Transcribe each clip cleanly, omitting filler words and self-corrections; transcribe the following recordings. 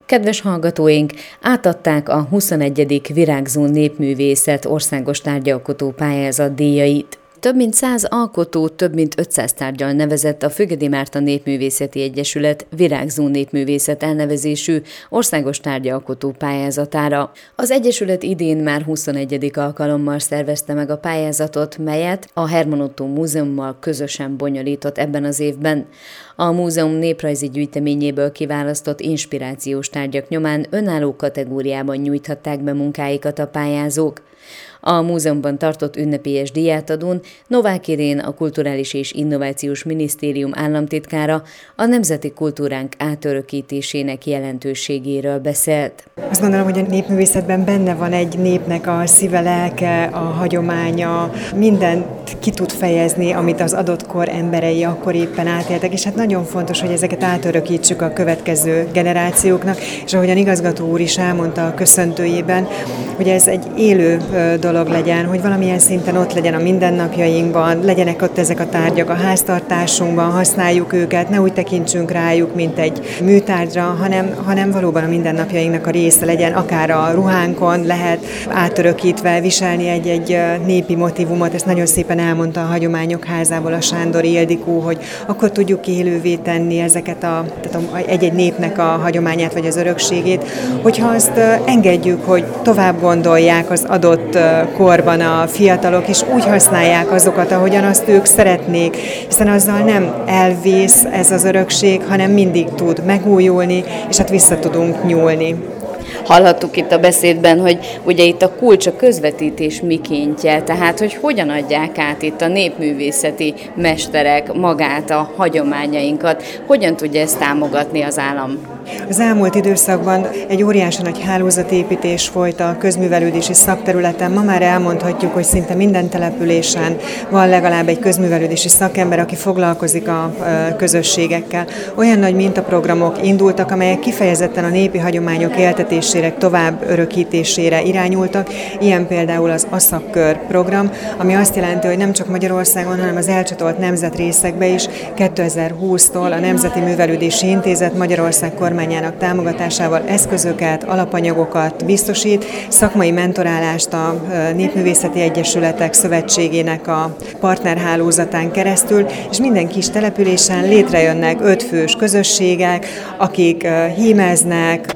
Kedves hallgatóink, átadták a 21. Virágzó Népművészet országos tárgyalkotó pályázat díjait. Több mint 100 alkotó, több mint 500 tárgyal nevezett a Fügedi Márta Népművészeti Egyesület Virágzó Népművészet elnevezésű országos tárgyalkotó pályázatára. Az Egyesület idén már 21. alkalommal szervezte meg a pályázatot, melyet a Herman Ottó Múzeummal közösen bonyolított ebben az évben. A múzeum néprajzi gyűjteményéből kiválasztott inspirációs tárgyak nyomán önálló kategóriában nyújthatták be munkáikat a pályázók. A múzeumban tartott ünnepélyes díjátadón Novák Irén, a Kulturális és Innovációs Minisztérium államtitkára a nemzeti kultúránk átörökítésének jelentőségéről beszélt. Azt gondolom, hogy a népművészetben benne van egy népnek a szíve, lelke, a hagyománya, mindent ki tud fejezni, amit az adott kor emberei akkor éppen átéltek, és hát nagyon fontos, hogy ezeket átörökítsük a következő generációknak, és ahogyan igazgató úr is elmondta a köszöntőjében, hogy ez egy élő dolog legyen, hogy valamilyen szinten ott legyen a mindennapjainkban, legyenek ott ezek a tárgyak a háztartásunkban, használjuk őket, ne úgy tekintsünk rájuk, mint egy műtárgyra, hanem valóban a mindennapjainknak a része legyen, akár a ruhánkon lehet átörökítve viselni egy népi motívumot, ezt nagyon szépen elmondta a Hagyományok Házából a Sándor Ildikó, hogy akkor tudjuk élővé tenni ezeket egy-egy népnek a hagyományát vagy az örökségét, hogyha azt engedjük, hogy tovább gondolják az adott korban a fiatalok, és úgy használják azokat, ahogyan azt ők szeretnék, hiszen azzal nem elvész ez az örökség, hanem mindig tud megújulni, és hát vissza tudunk nyúlni. Hallhattuk itt a beszédben, hogy ugye itt a kulcs a közvetítés mikéntje, tehát hogy hogyan adják át itt a népművészeti mesterek magát, a hagyományainkat, hogyan tudja ezt támogatni az állam? Az elmúlt időszakban egy óriási nagy hálózatépítés folyt a közművelődési szakterületen. Ma már elmondhatjuk, hogy szinte minden településen van legalább egy közművelődési szakember, aki foglalkozik a közösségekkel. Olyan nagy mintaprogramok indultak, amelyek kifejezetten a népi hagyományok éltetésére, tovább örökítésére irányultak. Ilyen például az ASZAK-kör program, ami azt jelenti, hogy nem csak Magyarországon, hanem az elcsatolt nemzetrészekbe is 2020-tól a Nemzeti Művelődési Intézet Magyarország kormányának támogatásával eszközöket, alapanyagokat biztosít, szakmai mentorálást a Népművészeti Egyesületek Szövetségének a partnerhálózatán keresztül, és minden kis településen létrejönnek 5 fős közösségek, akik hímeznek,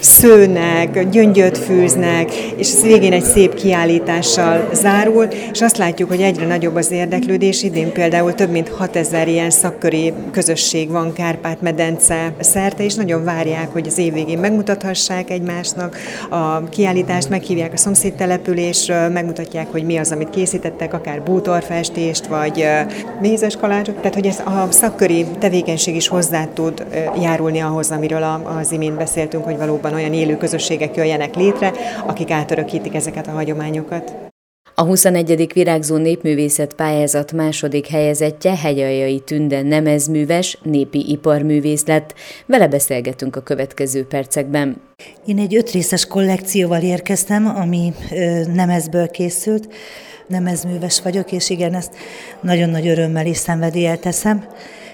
szőnek, gyöngyöt fűznek, és ez végén egy szép kiállítással zárul, és azt látjuk, hogy egyre nagyobb az érdeklődés. Idén például több mint 6000 ilyen szakköri közösség van Kárpát-medence szerte, és nagyon várják, hogy az év végén megmutathassák egymásnak a kiállítást, meghívják a szomszédtelepülésről, megmutatják, hogy mi az, amit készítettek, akár bútorfestést, vagy mézes kalácsot. Tehát, hogy ez a szakköri tevékenység is hozzá tud járulni ahhoz, amiről az imént beszéltünk, hogy valóban olyan élő közösségek jöjjenek létre, akik átörökítik ezeket a hagyományokat. A 21. Virágzó Népművészet pályázat második helyezettje Hegyaljai Tünde nemezműves, népi iparművész lett. Vele beszélgetünk a következő percekben. Én egy 5 részes kollekcióval érkeztem, ami nemezből készült. Nemezműves vagyok, és igen, ezt nagyon nagy örömmel és szenvedéllyel teszem.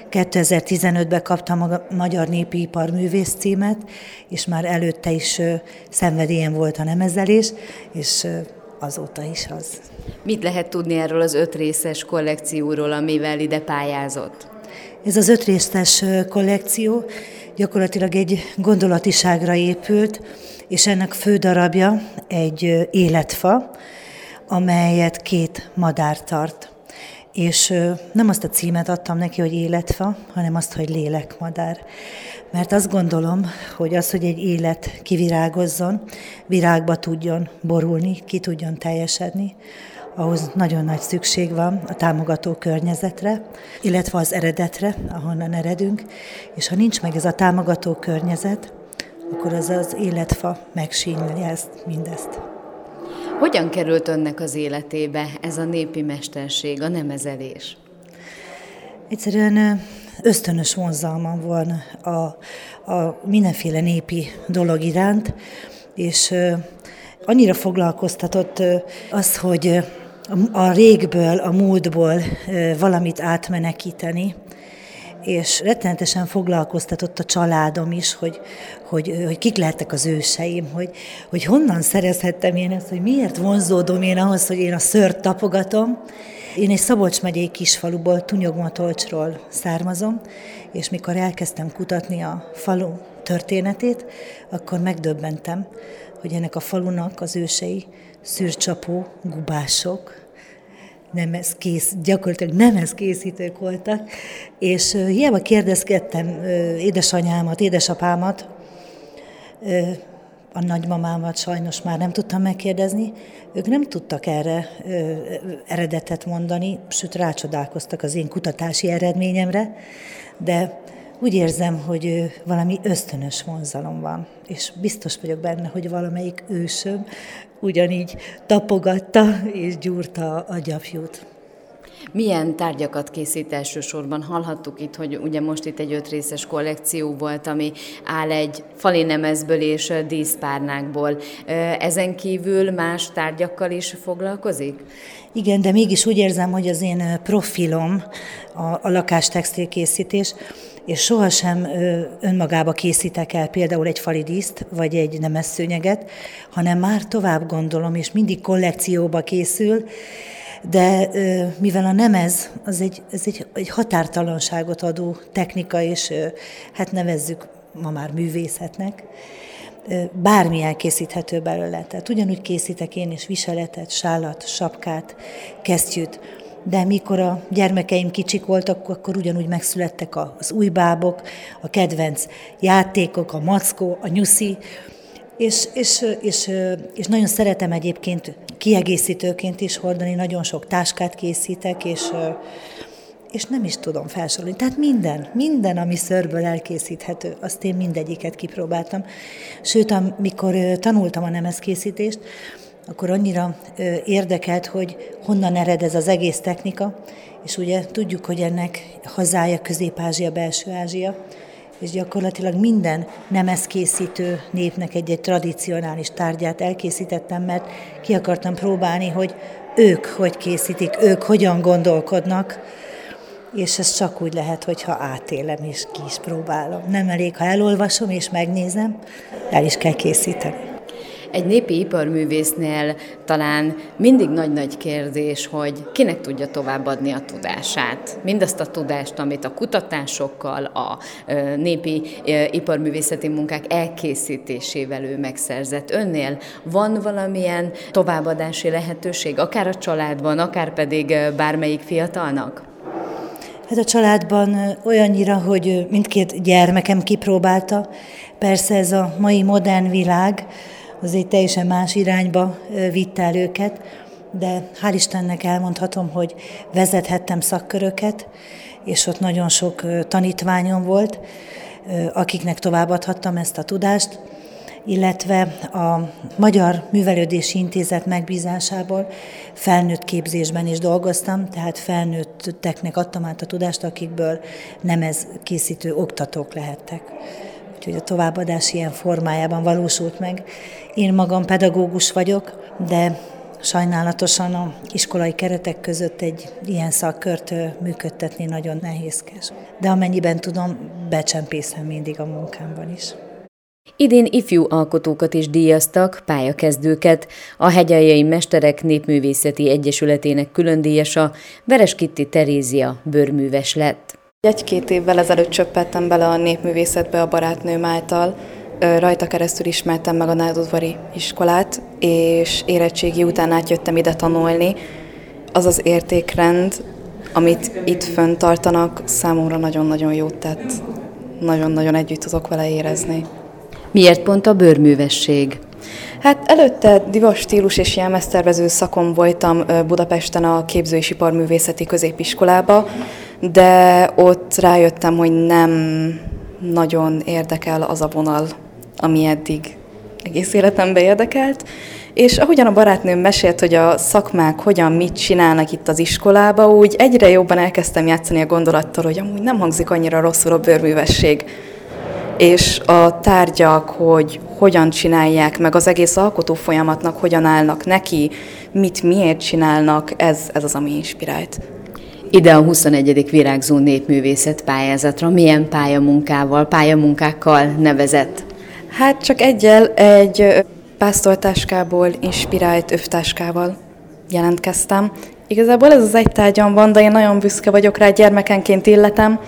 2015-ben kaptam a Magyar Népi Iparművész címet, és már előtte is szenvedélyem volt a nemezelés, és azóta is az. Mit lehet tudni erről az 5 részes kollekcióról, amivel ide pályázott? Ez az 5 részes kollekció gyakorlatilag egy gondolatiságra épült, és ennek fő darabja egy életfa, amelyet 2 madár tart. És nem azt a címet adtam neki, hogy életfa, hanem azt, hogy lélekmadár. Mert azt gondolom, hogy az, hogy egy élet kivirágozzon, virágba tudjon borulni, ki tudjon teljesedni, ahhoz nagyon nagy szükség van a támogató környezetre, illetve az eredetre, ahonnan eredünk, és ha nincs meg ez a támogató környezet, akkor az életfa megsínyleli mindezt. Hogyan került önnek az életébe ez a népi mesterség, a nemezelés? Egyszerűen ösztönös vonzalmam van a mindenféle népi dolog iránt, és annyira foglalkoztatott az, hogy a régből, a múltból valamit átmenekíteni, és rettenetesen foglalkoztatott a családom is, hogy kik lehettek az őseim, hogy honnan szerezhettem én ezt, hogy miért vonzódom én ahhoz, hogy én a szőrt tapogatom. Én egy Szabolcs megyei kisfaluból, Tunyogmatolcsról származom, és mikor elkezdtem kutatni a falu történetét, akkor megdöbbentem, hogy ennek a falunak az ősei szűrcsapó gubások, gyakorlatilag nemezkészítők voltak, és hiába kérdezgettem édesanyámat, édesapámat, a nagymamámat sajnos már nem tudtam megkérdezni, ők nem tudtak erre eredetet mondani, sőt rácsodálkoztak az én kutatási eredményemre, de úgy érzem, hogy valami ösztönös vonzalom van, és biztos vagyok benne, hogy valamelyik ősöm ugyanígy tapogatta és gyúrta a gyapjút. Milyen tárgyakat készít elsősorban? Hallhattuk itt, hogy ugye most itt egy 5 részes kollekció volt, ami áll egy fali nemezből és díszpárnákból. Ezen kívül más tárgyakkal is foglalkozik? Igen, de mégis úgy érzem, hogy az én profilom a lakástextilkészítés, és sohasem önmagába készítek el például egy fali díszt, vagy egy nemesszőnyeget, hanem már tovább gondolom, és mindig kollekcióba készül, de mivel a nemez az egy határtalanságot adó technika, és hát nevezzük ma már művészetnek, bármi elkészíthető belőle. Tehát ugyanúgy készítek én is viseletet, sálat, sapkát, kesztyűt, de mikor a gyermekeim kicsik voltak, akkor ugyanúgy megszülettek az új bábok, a kedvenc játékok, a mackó, a nyuszi, és nagyon szeretem egyébként kiegészítőként is hordani, nagyon sok táskát készítek, és nem is tudom felsorolni. Tehát minden, ami szőrből elkészíthető, azt én mindegyiket kipróbáltam. Sőt, amikor tanultam a nemezkészítést, akkor annyira érdekelt, hogy honnan ered ez az egész technika, és ugye tudjuk, hogy ennek hazája Közép-Ázsia, Belső-Ázsia, és gyakorlatilag minden nemezkészítő népnek egy tradicionális tárgyát elkészítettem, mert ki akartam próbálni, hogy ők hogy készítik, ők hogyan gondolkodnak, és ez csak úgy lehet, hogyha átélem és ki is próbálom. Nem elég, ha elolvasom és megnézem, el is kell készíteni. Egy népi iparművésznél talán mindig nagy-nagy kérdés, hogy kinek tudja továbbadni a tudását. Mindazt a tudást, amit a kutatásokkal, a népi iparművészeti munkák elkészítésével ő megszerzett. Önnél van valamilyen továbbadási lehetőség, akár a családban, akár pedig bármelyik fiatalnak? Hát a családban olyannyira, hogy mindkét gyermekem kipróbálta. Persze ez a mai modern világ, az egy teljesen más irányba vitte el őket, de hál' Istennek elmondhatom, hogy vezethettem szakköröket, és ott nagyon sok tanítványom volt, akiknek továbbadhattam ezt a tudást, illetve a Magyar Művelődési Intézet megbízásából felnőtt képzésben is dolgoztam, tehát felnőtteknek adtam át a tudást, akikből nemezkészítő oktatók lehettek. Úgyhogy a továbbadás ilyen formájában valósult meg. Én magam pedagógus vagyok, de sajnálatosan az iskolai keretek között egy ilyen szakkört működtetni nagyon nehézkes. De amennyiben tudom, becsempészem mindig a munkámban is. Idén ifjú alkotókat is díjaztak, pályakezdőket. A Hegyaljai Mesterek Népművészeti Egyesületének különdíjasa Veres Kitti Terézia bőrműves lett. 1-2 évvel ezelőtt csöppettem bele a népművészetbe a barátnőm által. Rajta keresztül ismertem meg a Nádudvari iskolát, és érettségi után átjöttem ide tanulni. Az az értékrend, amit itt fenntartanak, számomra nagyon-nagyon jót tett. Nagyon-nagyon együtt tudok vele érezni. Miért pont a bőrművesség? Hát előtte divat, stílus és jelmeztervező szakon voltam Budapesten a Képző- és Iparművészeti Középiskolába, de ott rájöttem, hogy nem nagyon érdekel az a vonal, ami eddig egész életemben érdekelt. És ahogyan a barátnőm mesélt, hogy a szakmák hogyan, mit csinálnak itt az iskolába, úgy egyre jobban elkezdtem játszani a gondolattal, hogy amúgy nem hangzik annyira rosszul a bőrművesség. És a tárgyak, hogy hogyan csinálják, meg az egész alkotó folyamatnak hogyan állnak neki, mit miért csinálnak, ez az, ami inspirált. Ide a 21. Virágzó Népművészet pályázatra milyen pályamunkákkal nevezett? Hát csak egy pásztortáskából inspirált övtáskával jelentkeztem. Igazából ez az egy tárgyam van, de én nagyon büszke vagyok rá, gyermekenként illetem.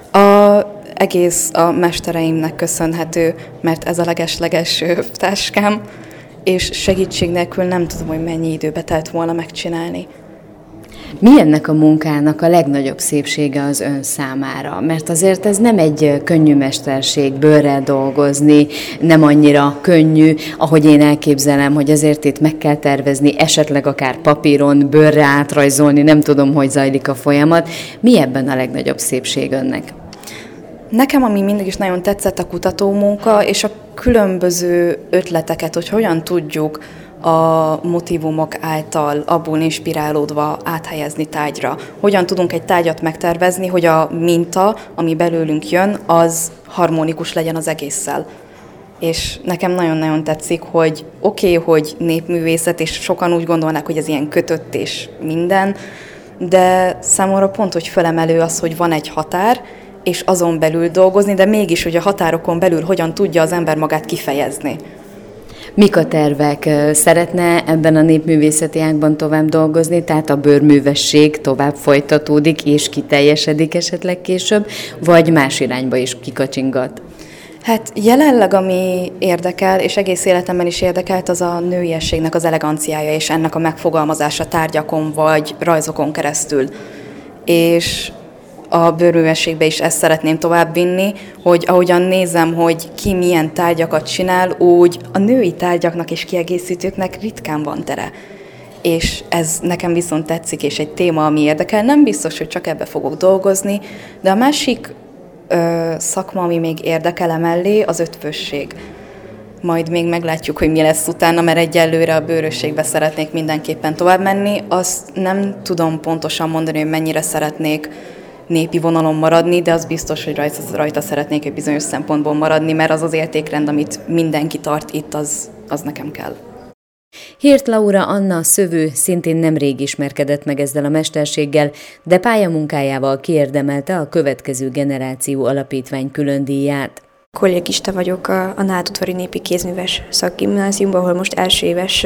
Egész a mestereimnek köszönhető, mert ez a leges övtáskám, és segítség nélkül nem tudom, hogy mennyi időbe telt volna megcsinálni. Mi ennek a munkának a legnagyobb szépsége az ön számára? Mert azért ez nem egy könnyű mesterség, bőrrel dolgozni, nem annyira könnyű, ahogy én elképzelem, hogy azért itt meg kell tervezni, esetleg akár papíron, bőrre átrajzolni, nem tudom, hogy zajlik a folyamat. Mi ebben a legnagyobb szépség önnek? Nekem, ami mindig is nagyon tetszett, a kutatómunka, és a különböző ötleteket, hogy hogyan tudjuk a motívumok által abból inspirálódva áthelyezni tárgyra. Hogyan tudunk egy tárgyat megtervezni, hogy a minta, ami belőlünk jön, az harmonikus legyen az egésszel. És nekem nagyon-nagyon tetszik, hogy oké, hogy népművészet, és sokan úgy gondolnák, hogy ez ilyen kötött és minden, de számomra pont, hogy fölemelő az, hogy van egy határ, és azon belül dolgozni, de mégis, hogy a határokon belül hogyan tudja az ember magát kifejezni. Mik a tervek? Szeretne ebben a népművészeti ágban tovább dolgozni, tehát a bőrművesség tovább folytatódik és kiteljesedik esetleg később, vagy más irányba is kikacsingat? Hát jelenleg ami érdekel, és egész életemben is érdekelt, az a nőiességnek az eleganciája, és ennek a megfogalmazása tárgyakon vagy rajzokon keresztül. És a bőrművességbe is ezt szeretném továbbvinni, hogy ahogyan nézem, hogy ki milyen tárgyakat csinál, úgy a női tárgyaknak és kiegészítőknek ritkán van tere. És ez nekem viszont tetszik, és egy téma, ami érdekel. Nem biztos, hogy csak ebbe fogok dolgozni, de a másik szakma, ami még érdekel emellé, az ötvösség. Majd még meglátjuk, hogy mi lesz utána, mert egyelőre a bőrösségbe szeretnék mindenképpen tovább menni. Azt nem tudom pontosan mondani, hogy mennyire szeretnék népi vonalon maradni, de az biztos, hogy rajta szeretnék egy bizonyos szempontból maradni, mert az az értékrend, amit mindenki tart itt, az nekem kell. Hirt Laura Anna szövő szintén nemrég ismerkedett meg ezzel a mesterséggel, de pályamunkájával kiérdemelte a Következő Generáció Alapítvány különdíját. Kollégista vagyok a Nádudvari Népi Kézműves Szakgimnáziumban, ahol most első éves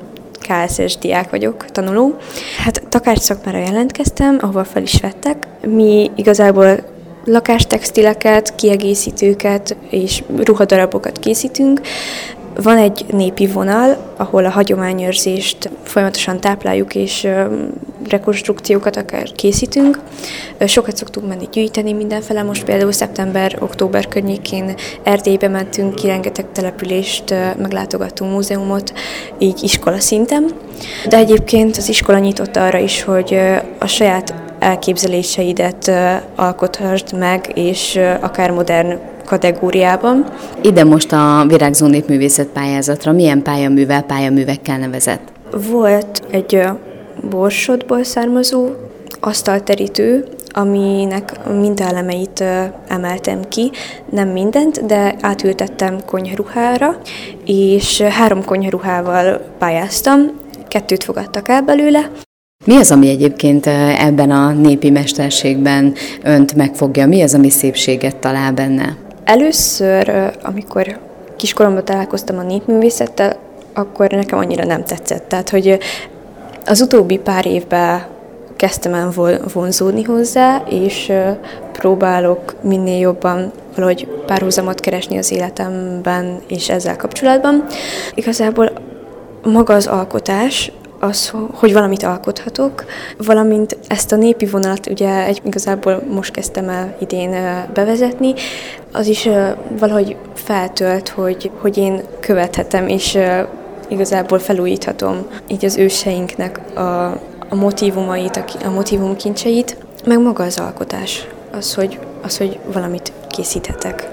KSS diák vagyok, tanuló. Hát takács szakmára jelentkeztem, ahova fel is vettek. Mi igazából lakástextileket, kiegészítőket és ruhadarabokat készítünk. Van egy népi vonal, ahol a hagyományőrzést folyamatosan tápláljuk, és rekonstrukciókat akár készítünk. Sokat szoktunk menni gyűjteni mindenfele, most például szeptember-október környékén Erdélybe mentünk ki, rengeteg települést meglátogattunk, múzeumot, így iskola szinten. De egyébként az iskola nyitott arra is, hogy a saját elképzeléseidet alkothasd meg, és akár modern kategóriában. Ide most a Virágzó Népművészet pályázatra milyen pályaművekkel nevezett? Volt egy Borsodból származó asztalterítő, aminek a mintaelemeit emeltem ki, nem mindent, de átültettem konyharuhára, és 3 konyharuhával pályáztam, 2 fogadtak el belőle. Mi az, ami egyébként ebben a népi mesterségben önt megfogja? Mi az, ami szépséget talál benne? Először, amikor kiskoromban találkoztam a népművészettel, akkor nekem annyira nem tetszett. Tehát, hogy az utóbbi pár évben kezdtem el vonzódni hozzá, és próbálok minél jobban valahogy párhuzamot keresni az életemben és ezzel kapcsolatban. Igazából maga az alkotás, az, hogy valamit alkothatok, valamint ezt a népi vonalat ugye igazából most kezdtem el idén bevezetni, az is valahogy feltölt, hogy én követhetem, és igazából felújíthatom így az őseinknek a motívumait, a motívumkincseit, meg maga az alkotás, az, hogy valamit készíthetek.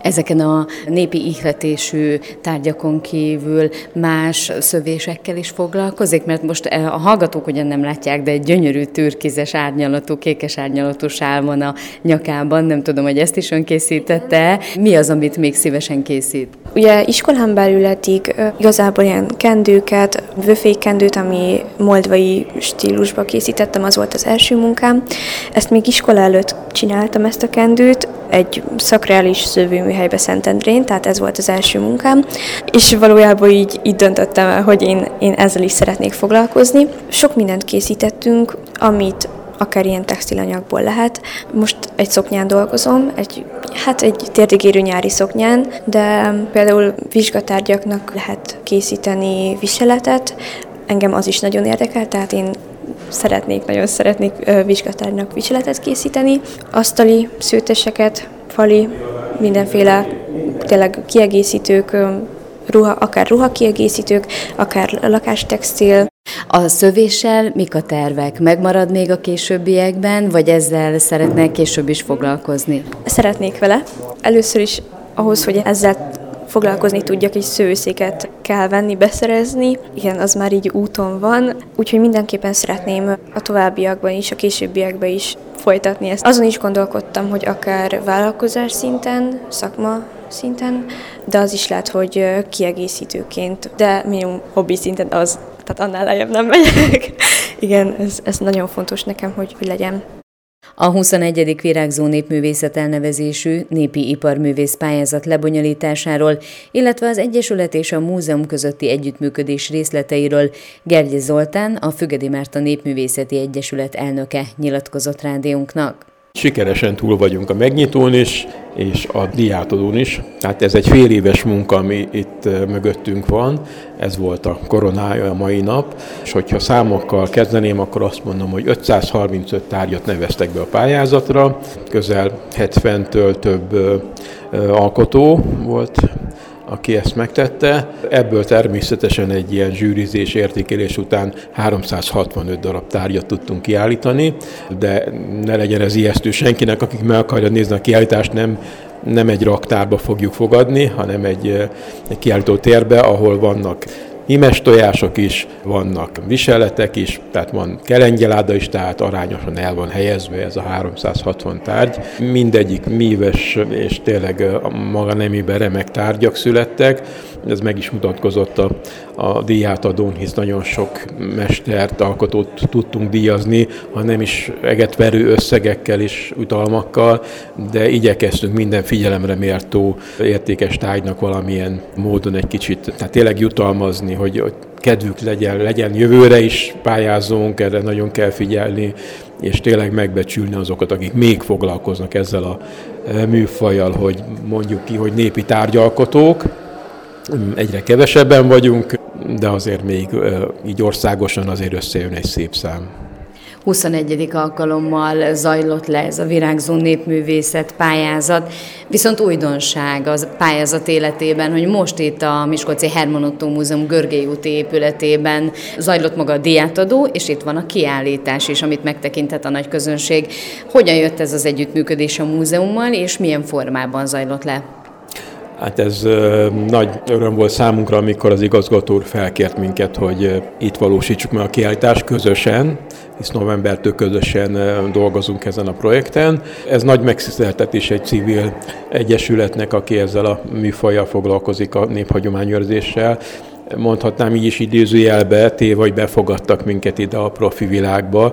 Ezeken a népi ihletésű tárgyakon kívül más szövésekkel is foglalkozik, mert most a hallgatók ugyan nem látják, de egy gyönyörű türkizes árnyalatú, kékes árnyalatú sál van a nyakában, nem tudom, hogy ezt is ön készítette. Mi az, amit még szívesen készít? Ugye iskolán belül eddig igazából ilyen kendőket, vöfékkendőt, ami moldvai stílusba készítettem, az volt az első munkám. Ezt még iskola előtt csináltam, ezt a kendőt, egy szakreális szövőműhelybe Szentendrén, tehát ez volt az első munkám, és valójában így döntöttem el, hogy én ezzel is szeretnék foglalkozni. Sok mindent készítettünk, amit akár ilyen textilanyagból lehet. Most egy szoknyán dolgozom, egy térdig érő nyári szoknyán, de például vizsgatárgyaknak lehet készíteni viseletet. Engem az is nagyon érdekel, tehát én nagyon szeretnék vizsgatárgynak viseletet készíteni. Asztali szőteseket, fali, mindenféle tényleg kiegészítők, akár ruhakiegészítők, akár lakástextil. A szövéssel mik a tervek? Megmarad még a későbbiekben, vagy ezzel szeretnék később is foglalkozni? Szeretnék vele. Először is ahhoz, hogy ezzel foglalkozni tudjak, egy szőszéket kell venni, beszerezni. Igen, az már így úton van, úgyhogy mindenképpen szeretném a továbbiakban is, a későbbiekben is folytatni ezt. Azon is gondolkodtam, hogy akár vállalkozás szinten, szakma szinten, de az is lehet, hogy kiegészítőként, de minimum hobbi szinten az, tehát annál lejjebb nem megyek. Igen, ez nagyon fontos nekem, hogy legyen. A 21. Virágzó Népművészet elnevezésű népi iparművész pályázat lebonyolításáról, illetve az Egyesület és a múzeum közötti együttműködés részleteiről Gergye Zoltán, a Fügedi Márta Népművészeti Egyesület elnöke nyilatkozott rádiónknak. Sikeresen túl vagyunk a megnyitón is, és a díjátadón is. Tehát ez egy fél éves munka, ami itt mögöttünk van. Ez volt a koronája a mai nap. És hogyha számokkal kezdeném, akkor azt mondom, hogy 535 tárgyat neveztek be a pályázatra. Közel 70-től több alkotó volt, aki ezt megtette. Ebből természetesen egy ilyen zsűrizés, értékelés után 365 darab tárgyat tudtunk kiállítani, de ne legyen ez ijesztő senkinek, akik meg akarja nézni a kiállítást, nem egy raktárba fogjuk fogadni, hanem egy kiállító térbe, ahol vannak hímes tojások is, vannak viseletek is, tehát van kelengyeláda is, tehát arányosan el van helyezve ez a 360 tárgy. Mindegyik míves és tényleg a maga nemében remek tárgyak születtek. Ez meg is mutatkozott a díjátadón, hisz nagyon sok mestert, alkotót tudtunk díjazni, ha nem is egetverő összegekkel és utalmakkal, de igyekeztünk minden figyelemre méltó értékes tárgynak valamilyen módon egy kicsit, tehát tényleg jutalmazni, hogy kedvük legyen jövőre is pályázunk, erre nagyon kell figyelni, és tényleg megbecsülni azokat, akik még foglalkoznak ezzel a műfajjal, hogy mondjuk ki, hogy népi tárgyalkotók. Egyre kevesebben vagyunk, de azért még így országosan azért összejön egy szép szám. 21. alkalommal zajlott le ez a Virágzó Népművészet pályázat, viszont újdonság az pályázat életében, hogy most itt a Miskolci Herman Ottó Múzeum Görgei úti épületében zajlott maga a díjátadó, és itt van a kiállítás is, amit megtekintett a nagy közönség. Hogyan jött ez az együttműködés a múzeummal, és milyen formában zajlott le? Hát ez nagy öröm volt számunkra, amikor az igazgató úr felkért minket, hogy itt valósítsuk meg a kiállítást közösen, hisz novembertől közösen dolgozunk ezen a projekten. Ez nagy megtiszteltetés egy civil egyesületnek, aki ezzel a műfajjal foglalkozik, a néphagyományőrzéssel. Mondhatnám így is idézőjelbe téve, hogy befogadtak minket ide a profi világba.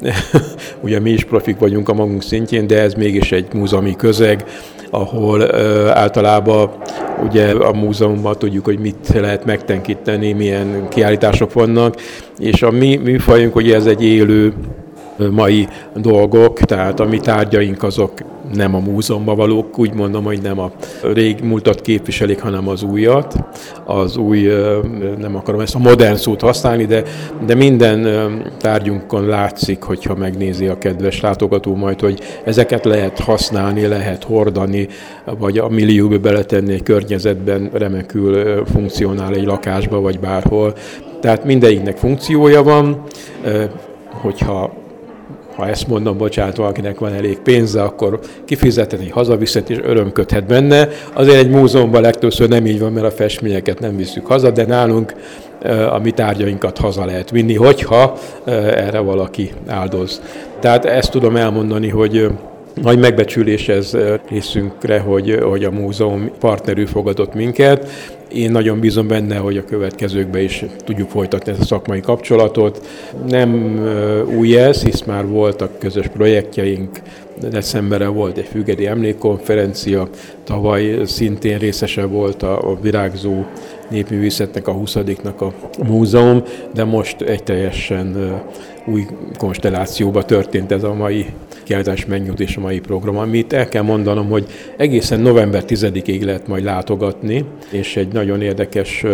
Ugye mi is profik vagyunk a magunk szintjén, de ez mégis egy múzeumi közeg, ahol általában ugye a múzeumban tudjuk, hogy mit lehet megtenkíteni, milyen kiállítások vannak, és a mi műfajunk, ugye ez egy élő mai dolgok, tehát a mi tárgyaink azok nem a múzeumban valók, úgy mondom, hogy nem a rég múltat képviselik, hanem az újat. Az új, nem akarom ezt a modern szót használni, de minden tárgyunkon látszik, hogyha megnézi a kedves látogató majd, hogy ezeket lehet használni, lehet hordani, vagy a millióba beletenni egy környezetben, remekül funkcionál egy lakásba, vagy bárhol. Tehát mindegyiknek funkciója van, hogyha ha ezt mondom, bocsánat, valakinek van elég pénze, akkor kifizetni, hazaviszed, és örömködhet benne. Azért egy múzeumban legtöbbször nem így van, mert a festményeket nem visszük haza, de nálunk a mi tárgyainkat haza lehet vinni, hogyha erre valaki áldoz. Tehát ezt tudom elmondani, hogy nagy megbecsülés ez részünkre, hogy a múzeum partnerül fogadott minket. Én nagyon bízom benne, hogy a következőkben is tudjuk folytatni ezt a szakmai kapcsolatot. Nem új ez, hisz már voltak közös projektjeink. Decemberben volt egy fügedi emlékkonferencia, tavaly szintén részese volt a virágzó népművészetnek, a 20-nak a múzeum, de most egy teljesen új konstellációba történt ez a mai kiállítás megnyújtás, a mai program, amit el kell mondanom, hogy egészen november 10-ig lehet majd látogatni, és egy nagyon érdekes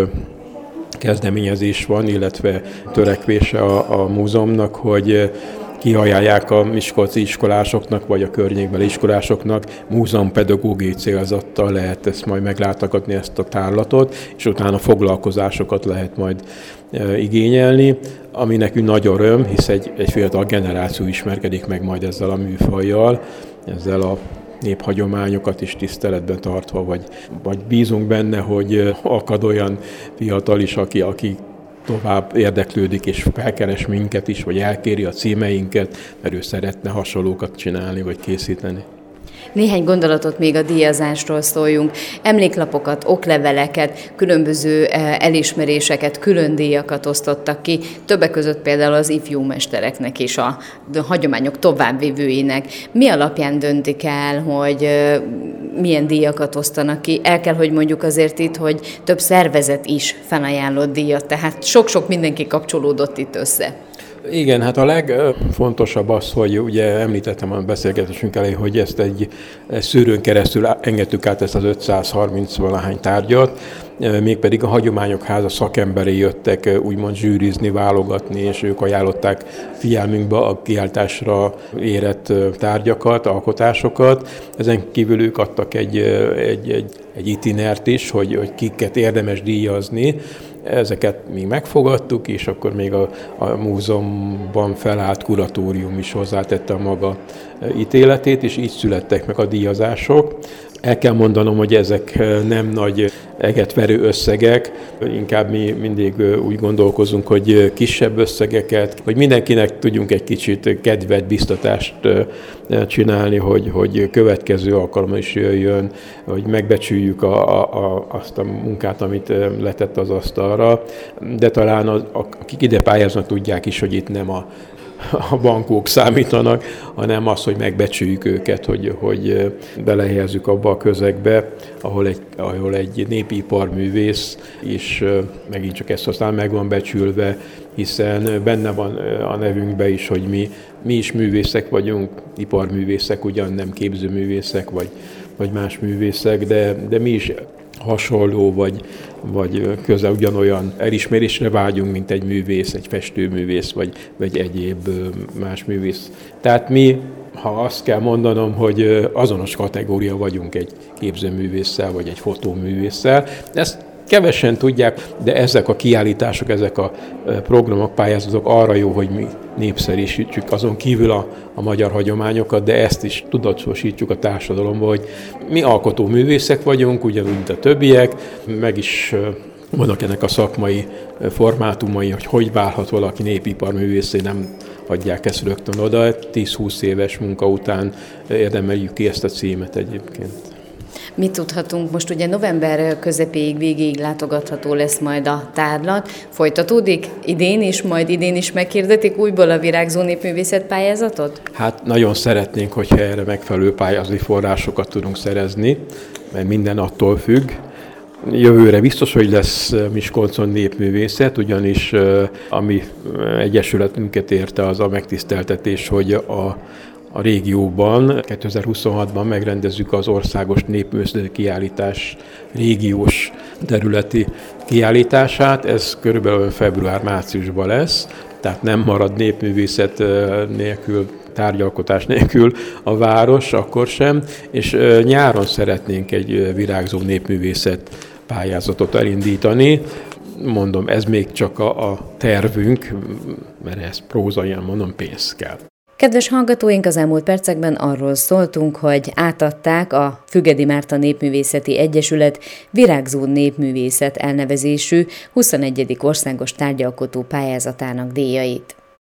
kezdeményezés van, illetve törekvése a múzeumnak, hogy kiajánlják a miskolci iskolásoknak, vagy a környékbeli iskolásoknak, múzeumpedagógiai célzattal lehet ezt majd meglátogatni, ezt a tárlatot, és utána foglalkozásokat lehet majd igényelni, ami nekünk nagy öröm, hisz egy fiatal generáció ismerkedik meg majd ezzel a műfajjal, ezzel a néphagyományokat is tiszteletben tartva, vagy bízunk benne, hogy akad olyan fiatal is, aki tovább érdeklődik és felkeres minket is, vagy elkéri a címeinket, mert ő szeretne hasonlókat csinálni, vagy készíteni. Néhány gondolatot még a díjazásról szóljunk. Emléklapokat, okleveleket, különböző elismeréseket, külön díjakat osztottak ki, többek között például az ifjú mestereknek és a hagyományok továbbvivőinek. Mi alapján döntik el, hogy milyen díjakat osztanak ki? El kell, hogy mondjuk azért itt, hogy több szervezet is felajánlott díjat, tehát sok-sok mindenki kapcsolódott itt össze. Igen, hát a legfontosabb az, hogy ugye említettem a beszélgetésünk elején, hogy ezt egy szűrőn keresztül engedtük át ezt az 530-valahány tárgyat, mégpedig a Hagyományok Háza szakemberei jöttek úgymond zsűrizni, válogatni, és ők ajánlották figyelmünkbe a kiáltásra érett tárgyakat, alkotásokat. Ezen kívül ők adtak egy itinert is, hogy kiket érdemes díjazni. Ezeket mi megfogadtuk, és akkor még a múzeumban felállt kuratórium is hozzátette a maga ítéletét, és így születtek meg a díjazások. El kell mondanom, hogy ezek nem nagy egetverő összegek, inkább mi mindig úgy gondolkozunk, hogy kisebb összegeket, hogy mindenkinek tudjunk egy kicsit kedvet, biztatást csinálni, hogy következő alkalommal is jöjjön, hogy megbecsüljük azt a munkát, amit letett az asztalra, de talán akik ide pályáznak, tudják is, hogy itt nem a bankók számítanak, hanem az, hogy megbecsüljük őket, hogy belehelyezzük abba a közegbe, ahol egy népi iparművész is megint csak ezt aztán meg van becsülve, hiszen benne van a nevünkben is, hogy mi is művészek vagyunk, iparművészek, ugyan nem képzőművészek, vagy más művészek, de mi is hasonló, vagy közel ugyanolyan elismerésre vágyunk, mint egy művész, egy festőművész, vagy egyéb más művész. Tehát mi, ha azt kell mondanom, hogy azonos kategória vagyunk egy képzőművésszel, vagy egy fotóművésszel. Ezt kevesen tudják, de ezek a kiállítások, ezek a programok, pályázatok arra jó, hogy mi népszerűsítsük azon kívül a magyar hagyományokat, de ezt is tudatosítjuk a társadalomba, hogy mi alkotó művészek vagyunk, ugyanúgy, mint a többiek, meg is vannak ennek a szakmai formátumai, hogy válhat valaki népiparművészé, nem adják ezt rögtön oda. 10-20 éves munka után érdemeljük ki ezt a címet egyébként. Mit tudhatunk? Most ugye november közepéig, végéig látogatható lesz majd a tárlat. Folytatódik idén is meghirdetik újból a Virágzó Népművészet pályázatot? Hát nagyon szeretnénk, hogyha erre megfelelő pályázati forrásokat tudunk szerezni, mert minden attól függ. Jövőre biztos, hogy lesz Miskolcon népművészet, ugyanis ami egyesületünket érte, az a megtiszteltetés, hogy a régióban 2026-ban megrendezzük az országos népművészeti kiállítás régiós területi kiállítását. Ez körülbelül február-márciusban lesz, tehát nem marad népművészet nélkül, tárgyalkotás nélkül a város, akkor sem, és nyáron szeretnénk egy virágzó népművészet pályázatot elindítani. Mondom, ez még csak a tervünk, mert ez prózaian mondom, pénz kell. Kedves hallgatóink, az elmúlt percekben arról szóltunk, hogy átadták a Fügedi Márta Népművészeti Egyesület Virágzó Népművészet elnevezésű 21. országos tárgyalkotó pályázatának díjait.